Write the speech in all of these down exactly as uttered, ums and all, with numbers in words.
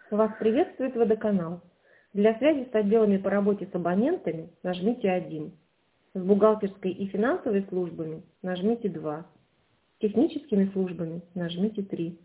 Вас приветствует водоканал. Для связи с отделами по работе с абонентами нажмите один. С бухгалтерской и финансовой службами нажмите два. С техническими службами нажмите три.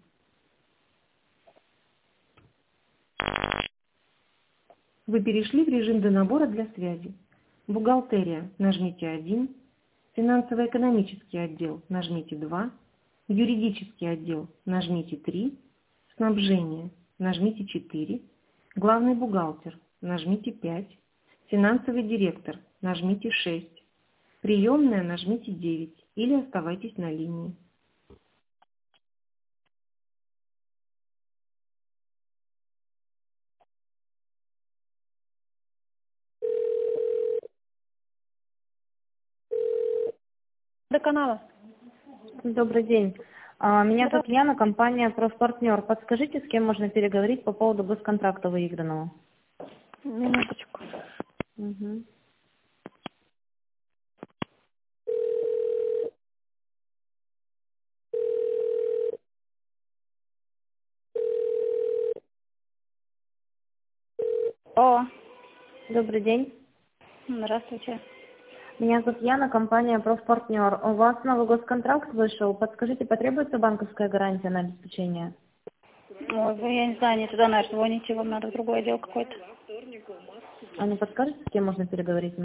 Вы перешли в режим до набора для связи. Бухгалтерия нажмите один. Финансово-экономический отдел нажмите два. Юридический отдел нажмите три. Снабжение нажмите четыре. Главный бухгалтер нажмите пять. Финансовый директор нажмите шесть. Приемная нажмите девять или оставайтесь на линии. До канала. Добрый день. А, Меня зовут Здравствуйте. Яна, компания «Профпартнер». Подскажите, с кем можно переговорить по поводу госконтракта выигранного? Минуточку. Мгм. О, Добрый день. здравствуйте. Меня зовут Яна, компания «Профпартнер». У вас новый госконтракт вышел. Подскажите, потребуется банковская гарантия на обеспечение? Ой, вы, я не знаю, не туда, наверное, звоните, вам надо в другой отдел какой-то. А не подскажете, с кем можно переговорить?